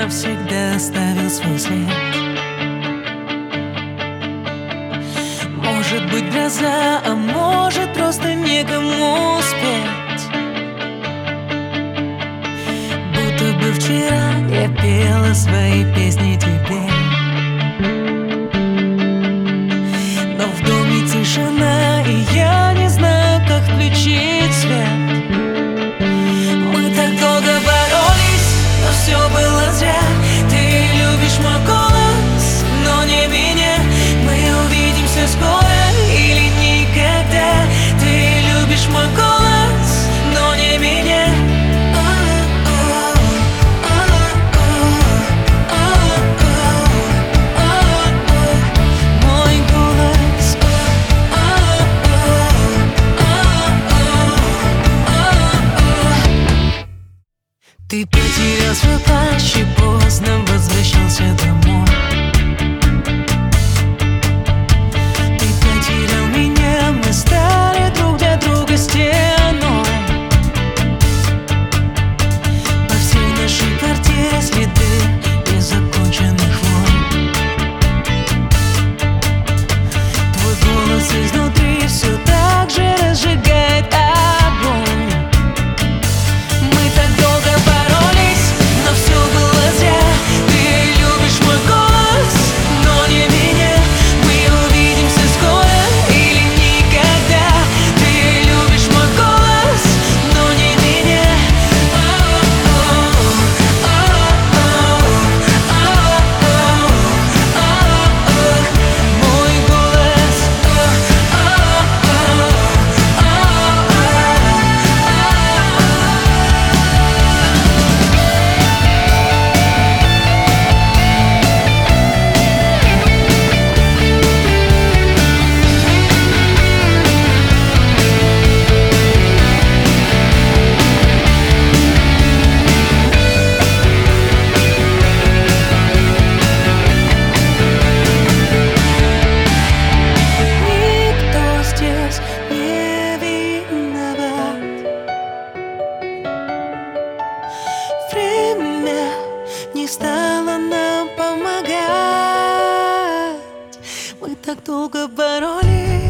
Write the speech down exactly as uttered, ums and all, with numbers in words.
навсегда оставил свой след. Может быть гроза, а может просто некому успеть. Будто бы вчера я пела свои песни тебе, но в доме тишина, и я не знаю, как включить свет. Мы так долго боролись, но все было зря. Ты любишь мой голос, но не меня. Мы увидимся скоро или никогда. Ты любишь мой голос, но не меня. Мой голос. Ты потерял свой плащ и поздно возвращался домой. Ты потерял меня, мы стали друг для друга стеной. По всей нашей квартире следы незаконченных войн. Твой голос изнутри все так же разжигает огонь. Мы так долго боролись, но все было зря. Ты любишь мой голос, но не меня. Мы увидимся скоро или никогда. Ты любишь мой голос, но не меня. Мой голос. Никто здесь не виноват. Время не стало нам помогать. Мы так долго боролись.